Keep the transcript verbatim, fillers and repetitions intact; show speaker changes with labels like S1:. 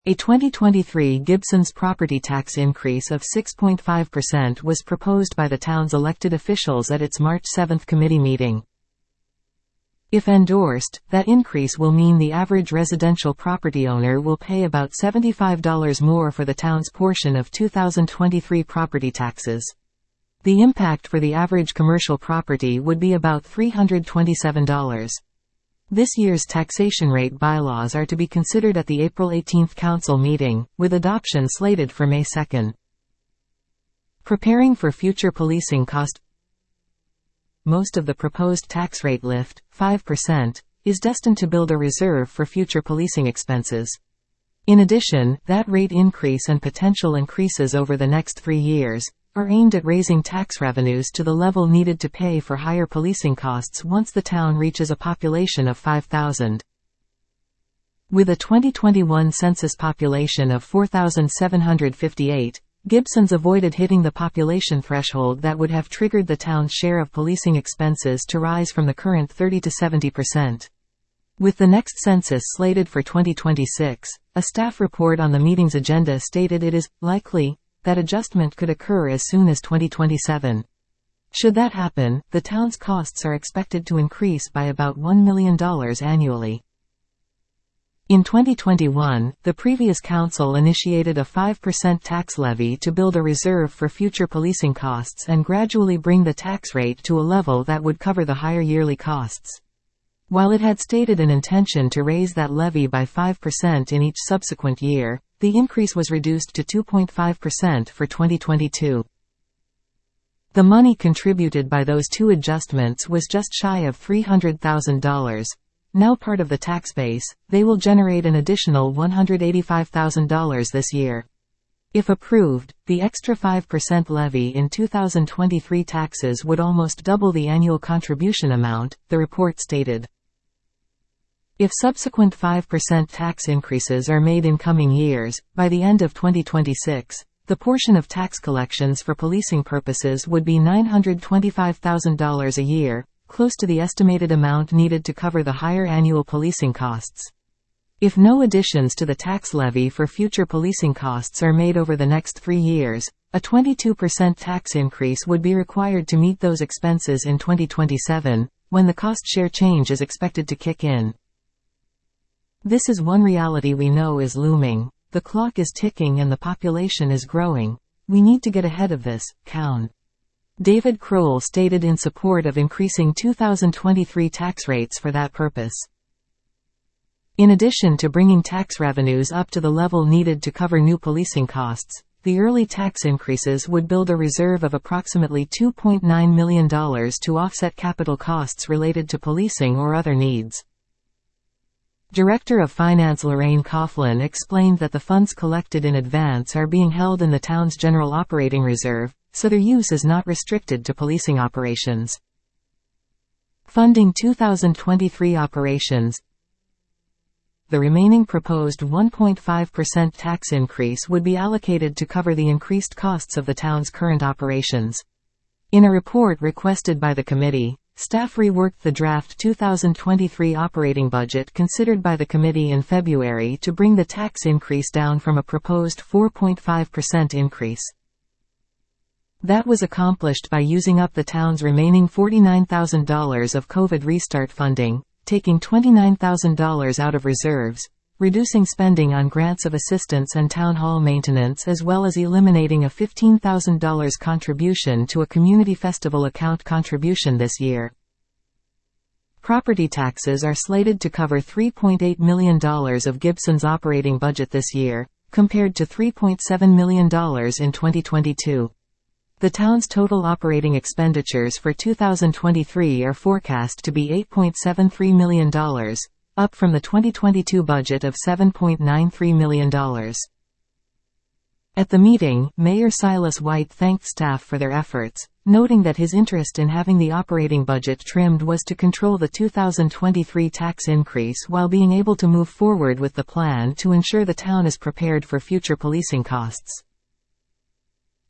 S1: A twenty twenty-three Gibsons property tax increase of six point five percent was proposed by the town's elected officials at its March seventh committee meeting. If endorsed, that increase will mean the average residential property owner will pay about seventy-five dollars more for the town's portion of two thousand twenty-three property taxes. The impact for the average commercial property would be about three hundred twenty-seven dollars. This year's taxation rate bylaws are to be considered at the April eighteenth council meeting, with adoption slated for May second. Preparing for future policing cost. Most of the proposed tax rate lift, five percent, is destined to build a reserve for future policing expenses. In addition, that rate increase and potential increases over the next three years are aimed at raising tax revenues to the level needed to pay for higher policing costs once the town reaches a population of five thousand. With a twenty twenty-one census population of four thousand seven hundred fifty-eight, Gibsons avoided hitting the population threshold that would have triggered the town's share of policing expenses to rise from the current thirty to seventy percent. With the next census slated for twenty twenty-six, a staff report on the meeting's agenda stated it is likely that adjustment could occur as soon as twenty twenty-seven. Should that happen, the town's costs are expected to increase by about one million dollars annually. In twenty twenty-one, the previous council initiated a five percent tax levy to build a reserve for future policing costs and gradually bring the tax rate to a level that would cover the higher yearly costs. While it had stated an intention to raise that levy by five percent in each subsequent year, the increase was reduced to two point five percent for twenty twenty-two. The money contributed by those two adjustments was just shy of three hundred thousand dollars. Now part of the tax base, they will generate an additional one hundred eighty-five thousand dollars this year. If approved, the extra five percent levy in two thousand twenty-three taxes would almost double the annual contribution amount, the report stated. If subsequent five percent tax increases are made in coming years, by the end of twenty twenty-six, the portion of tax collections for policing purposes would be nine hundred twenty-five thousand dollars a year, close to the estimated amount needed to cover the higher annual policing costs. If no additions to the tax levy for future policing costs are made over the next three years, a twenty-two percent tax increase would be required to meet those expenses in twenty twenty-seven, when the cost share change is expected to kick in. This is one reality we know is looming. The clock is ticking and the population is growing. We need to get ahead of this, Coun. David Crowell stated in support of increasing two thousand twenty-three tax rates for that purpose. In addition to bringing tax revenues up to the level needed to cover new policing costs, the early tax increases would build a reserve of approximately two point nine million dollars to offset capital costs related to policing or other needs. Director of Finance Lorraine Coughlin explained that the funds collected in advance are being held in the town's general operating reserve, so their use is not restricted to policing operations. Funding two thousand twenty-three operations. The remaining proposed one point five percent tax increase would be allocated to cover the increased costs of the town's current operations. In a report requested by the committee, staff reworked the draft two thousand twenty-three operating budget considered by the committee in February to bring the tax increase down from a proposed four point five percent increase. That was accomplished by using up the town's remaining forty-nine thousand dollars of COVID restart funding, taking twenty-nine thousand dollars out of reserves, reducing spending on grants of assistance and town hall maintenance, as well as eliminating a fifteen thousand dollars contribution to a community festival account contribution this year. Property taxes are slated to cover three point eight million dollars of Gibson's operating budget this year, compared to three point seven million dollars in twenty twenty-two. The town's total operating expenditures for two thousand twenty-three are forecast to be eight point seven three million dollars, up from the twenty twenty-two budget of seven point nine three million dollars. At the meeting, Mayor Silas White thanked staff for their efforts, noting that his interest in having the operating budget trimmed was to control the two thousand twenty-three tax increase while being able to move forward with the plan to ensure the town is prepared for future policing costs.